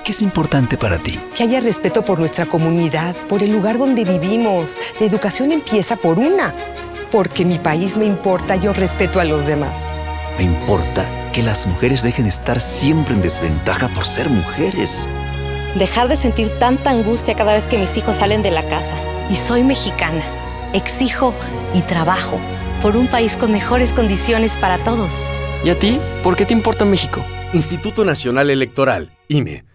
¿Qué es importante para ti? Que haya respeto por nuestra comunidad, por el lugar donde vivimos. La educación empieza por una. Porque mi país me importa, yo respeto a los demás. Me importa que las mujeres dejen de estar siempre en desventaja por ser mujeres. Dejar de sentir tanta angustia cada vez que mis hijos salen de la casa. Y soy mexicana. Exijo y trabajo por un país con mejores condiciones para todos. ¿Y a ti? ¿Por qué te importa México? Instituto Nacional Electoral, INE.